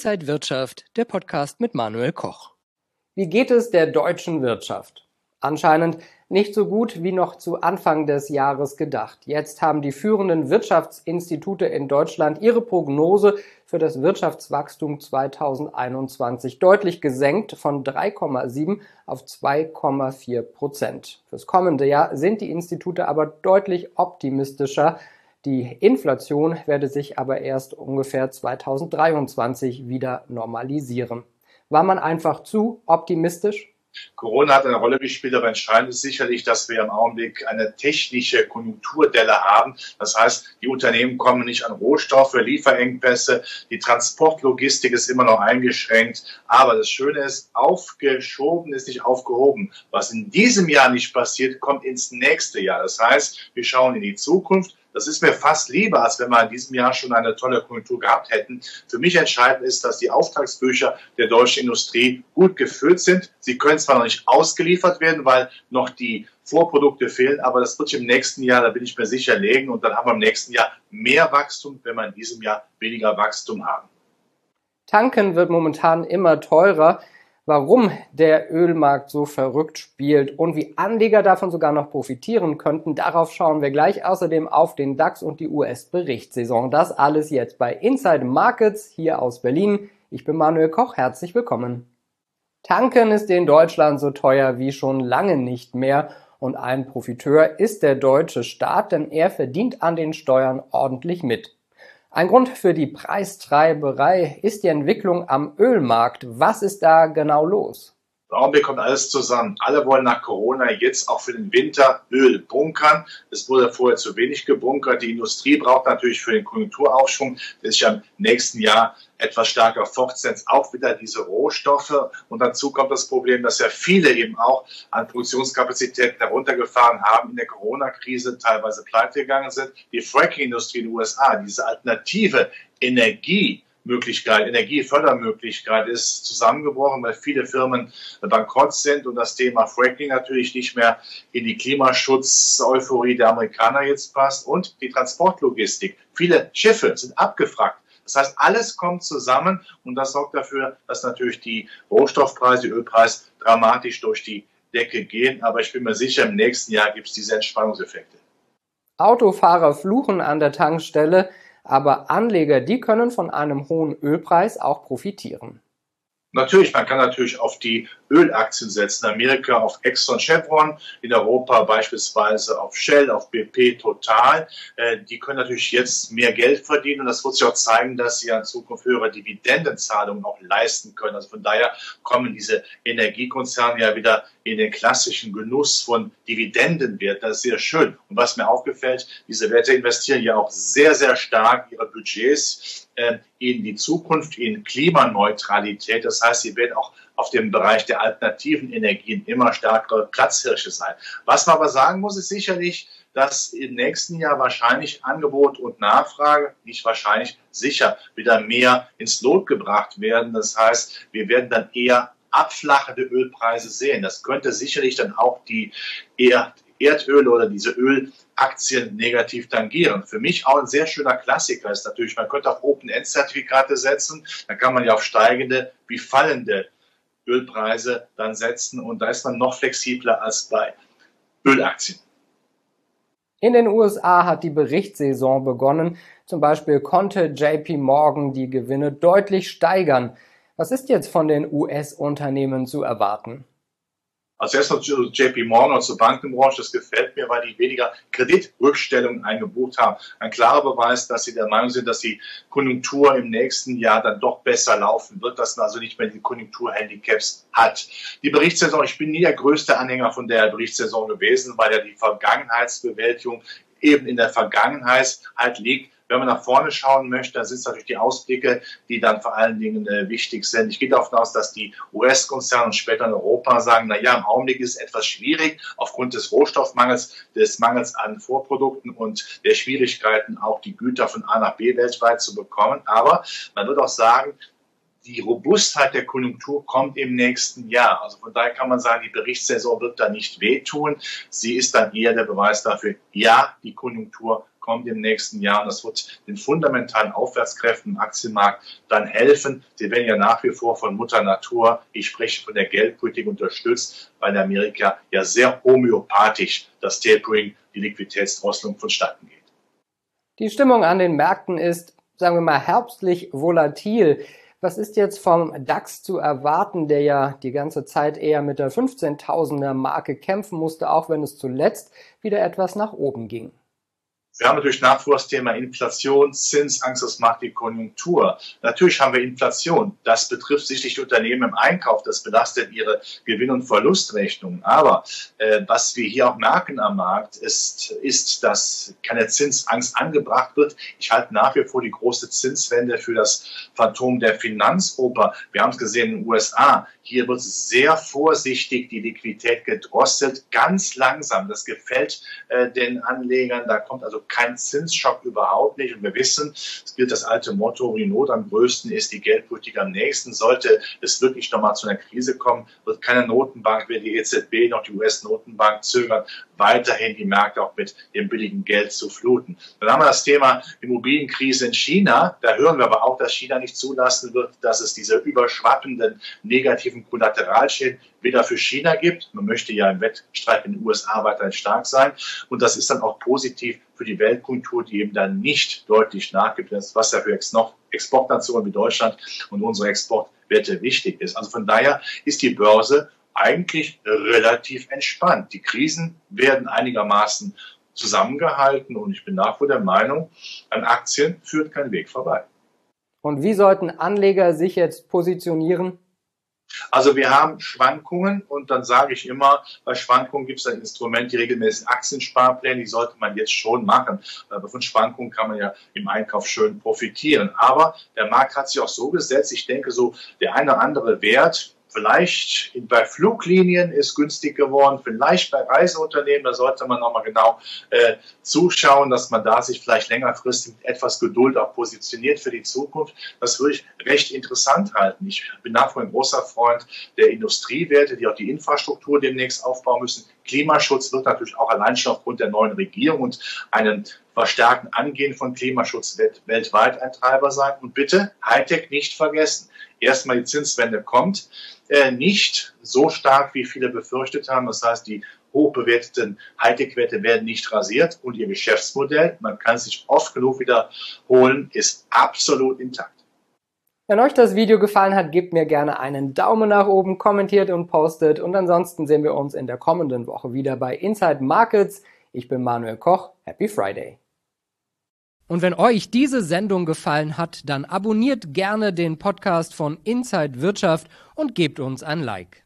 Inside Wirtschaft, der Podcast mit Manuel Koch. Wie geht es der deutschen Wirtschaft? Anscheinend nicht so gut wie noch zu Anfang des Jahres gedacht. Jetzt haben die führenden Wirtschaftsinstitute in Deutschland ihre Prognose für das Wirtschaftswachstum 2021 deutlich gesenkt von 3,7 auf 2,4%. Fürs kommende Jahr sind die Institute aber deutlich optimistischer. Die Inflation werde sich aber erst ungefähr 2023 wieder normalisieren. War man einfach zu optimistisch? Corona hat eine Rolle gespielt, aber entscheidend ist sicherlich, dass wir im Augenblick eine technische Konjunkturdelle haben. Das heißt, die Unternehmen kommen nicht an Rohstoffe, Lieferengpässe, die Transportlogistik ist immer noch eingeschränkt. Aber das Schöne ist, aufgeschoben ist nicht aufgehoben. Was in diesem Jahr nicht passiert, kommt ins nächste Jahr. Das heißt, wir schauen in die Zukunft. Das ist mir fast lieber, als wenn wir in diesem Jahr schon eine tolle Konjunktur gehabt hätten. Für mich entscheidend ist, dass die Auftragsbücher der deutschen Industrie gut gefüllt sind. Sie können zwar noch nicht ausgeliefert werden, weil noch die Vorprodukte fehlen, aber das wird sich im nächsten Jahr, da bin ich mir sicher, legen. Und dann haben wir im nächsten Jahr mehr Wachstum, wenn wir in diesem Jahr weniger Wachstum haben. Tanken wird momentan immer teurer. Warum der Ölmarkt so verrückt spielt und wie Anleger davon sogar noch profitieren könnten, darauf schauen wir gleich. Außerdem auf den DAX und die US-Berichtssaison. Das alles jetzt bei Inside Markets hier aus Berlin. Ich bin Manuel Koch, herzlich willkommen. Tanken ist in Deutschland so teuer wie schon lange nicht mehr. Und ein Profiteur ist der deutsche Staat, denn er verdient an den Steuern ordentlich mit. Ein Grund für die Preistreiberei ist die Entwicklung am Ölmarkt. Was ist da genau los? Im Augenblick kommt alles zusammen. Alle wollen nach Corona jetzt auch für den Winter Öl bunkern. Es wurde vorher zu wenig gebunkert. Die Industrie braucht natürlich für den Konjunkturaufschwung, der sich am nächsten Jahr etwas stärker fortsetzt, auch wieder diese Rohstoffe. Und dazu kommt das Problem, dass ja viele eben auch an Produktionskapazitäten heruntergefahren haben in der Corona-Krise, teilweise pleite gegangen sind. Die Fracking-Industrie in den USA, diese alternative Energiefördermöglichkeit ist zusammengebrochen, weil viele Firmen bankrott sind und das Thema Fracking natürlich nicht mehr in die Klimaschutz-Euphorie der Amerikaner jetzt passt und die Transportlogistik. Viele Schiffe sind abgewrackt. Das heißt, alles kommt zusammen und das sorgt dafür, dass natürlich die Rohstoffpreise, die Ölpreis dramatisch durch die Decke gehen. Aber ich bin mir sicher, im nächsten Jahr gibt es diese Entspannungseffekte. Autofahrer fluchen an der Tankstelle. Aber Anleger, die können von einem hohen Ölpreis auch profitieren. Natürlich, man kann natürlich auf die Ölaktien setzen. In Amerika auf Exxon, Chevron, in Europa beispielsweise auf Shell, auf BP, Total. Die können natürlich jetzt mehr Geld verdienen und das wird sich auch zeigen, dass sie in Zukunft höhere Dividendenzahlungen auch leisten können. Also von daher kommen diese Energiekonzerne ja wieder in den klassischen Genuss von Dividendenwerten. Das ist sehr schön. Und was mir aufgefällt, diese Werte investieren ja auch sehr, sehr stark ihre Budgets in die Zukunft, in Klimaneutralität. Das heißt, sie werden auch auf dem Bereich der alternativen Energien immer stärkere Platzhirsche sein. Was man aber sagen muss, ist sicherlich, dass im nächsten Jahr wahrscheinlich Angebot und Nachfrage, nicht wahrscheinlich, sicher wieder mehr ins Lot gebracht werden. Das heißt, wir werden dann eher abflachende Ölpreise sehen. Das könnte sicherlich dann auch die Erdöl oder diese Ölaktien negativ tangieren. Für mich auch ein sehr schöner Klassiker ist natürlich, man könnte auch Open-End-Zertifikate setzen, dann kann man ja auf steigende wie fallende Ölpreise dann setzen und da ist man noch flexibler als bei Ölaktien. In den USA hat die Berichtssaison begonnen. Zum Beispiel konnte JP Morgan die Gewinne deutlich steigern. Was ist jetzt von den US-Unternehmen zu erwarten? Als erstes zu JP Morgan und zur Bankenbranche, das gefällt mir, weil die weniger Kreditrückstellungen eingebucht haben. Ein klarer Beweis, dass sie der Meinung sind, dass die Konjunktur im nächsten Jahr dann doch besser laufen wird, dass man also nicht mehr die Konjunkturhandicaps hat. Die Berichtssaison, ich bin nie der größte Anhänger von der Berichtssaison gewesen, weil ja die Vergangenheitsbewältigung eben in der Vergangenheit halt liegt. Wenn man nach vorne schauen möchte, dann sind es natürlich die Ausblicke, die dann vor allen Dingen wichtig sind. Ich gehe davon aus, dass die US-Konzerne und später in Europa sagen, na ja, im Augenblick ist es etwas schwierig aufgrund des Rohstoffmangels, des Mangels an Vorprodukten und der Schwierigkeiten, auch die Güter von A nach B weltweit zu bekommen. Aber man wird auch sagen, die Robustheit der Konjunktur kommt im nächsten Jahr. Also von daher kann man sagen, die Berichtssaison wird da nicht wehtun. Sie ist dann eher der Beweis dafür, ja, die Konjunktur kommt im nächsten Jahr. Und das wird den fundamentalen Aufwärtskräften im Aktienmarkt dann helfen. Sie werden ja nach wie vor von Mutter Natur, ich spreche von der Geldpolitik, unterstützt, weil in Amerika ja sehr homöopathisch das Tapering, die Liquiditätsdrosselung vonstatten geht. Die Stimmung an den Märkten ist, sagen wir mal, herbstlich volatil. Was ist jetzt vom DAX zu erwarten, der ja die ganze Zeit eher mit der 15.000er Marke kämpfen musste, auch wenn es zuletzt wieder etwas nach oben ging? Wir haben natürlich nach wie vor das Thema Inflation, Zinsangst, das macht die Konjunktur. Natürlich haben wir Inflation. Das betrifft sicherlich die Unternehmen im Einkauf. Das belastet ihre Gewinn- und Verlustrechnungen. Aber was wir hier auch merken am Markt, ist, dass keine Zinsangst angebracht wird. Ich halte nach wie vor die große Zinswende für das Phantom der Finanzoper. Wir haben es gesehen in den USA. Hier wird sehr vorsichtig die Liquidität gedrosselt, ganz langsam. Das gefällt den Anlegern. Da kommt also kein Zinsschock überhaupt nicht. Und wir wissen, es gilt das alte Motto, die Not am größten ist die Geldpolitik am nächsten. Sollte es wirklich nochmal zu einer Krise kommen, wird keine Notenbank, weder die EZB noch die US-Notenbank zögern, weiterhin die Märkte auch mit dem billigen Geld zu fluten. Dann haben wir das Thema Immobilienkrise in China. Da hören wir aber auch, dass China nicht zulassen wird, dass es diese überschwappenden negativen Kollateralschäden wieder für China gibt. Man möchte ja im Wettstreit in den USA weiterhin stark sein. Und das ist dann auch positiv für die Weltkonjunktur, die eben dann nicht deutlich nachgibt, was ja für Exportnationen wie Deutschland und unsere Exportwerte wichtig ist. Also von daher ist die Börse eigentlich relativ entspannt. Die Krisen werden einigermaßen zusammengehalten und ich bin nach wie vor der Meinung, an Aktien führt kein Weg vorbei. Und wie sollten Anleger sich jetzt positionieren? Also wir haben Schwankungen und dann sage ich immer, bei Schwankungen gibt es ein Instrument, die regelmäßigen Aktiensparpläne, die sollte man jetzt schon machen. Aber von Schwankungen kann man ja im Einkauf schön profitieren. Aber der Markt hat sich auch so gesetzt, ich denke so, der eine oder andere Wert, vielleicht bei Fluglinien ist günstig geworden, vielleicht bei Reiseunternehmen, da sollte man nochmal genau zuschauen, dass man da sich vielleicht längerfristig mit etwas Geduld auch positioniert für die Zukunft. Das würde ich recht interessant halten. Ich bin nach wie vor ein großer Freund der Industriewerte, die auch die Infrastruktur demnächst aufbauen müssen. Klimaschutz wird natürlich auch allein schon aufgrund der neuen Regierung und einem verstärkten Angehen von Klimaschutz weltweit ein Treiber sein. Und bitte Hightech nicht vergessen. Erstmal die Zinswende kommt, nicht so stark, wie viele befürchtet haben. Das heißt, die hochbewerteten Hightech-Werte werden nicht rasiert und ihr Geschäftsmodell, man kann es sich oft genug wiederholen, ist absolut intakt. Wenn euch das Video gefallen hat, gebt mir gerne einen Daumen nach oben, kommentiert und postet und ansonsten sehen wir uns in der kommenden Woche wieder bei Inside Markets. Ich bin Manuel Koch. Happy Friday! Und wenn euch diese Sendung gefallen hat, dann abonniert gerne den Podcast von Inside Wirtschaft und gebt uns ein Like.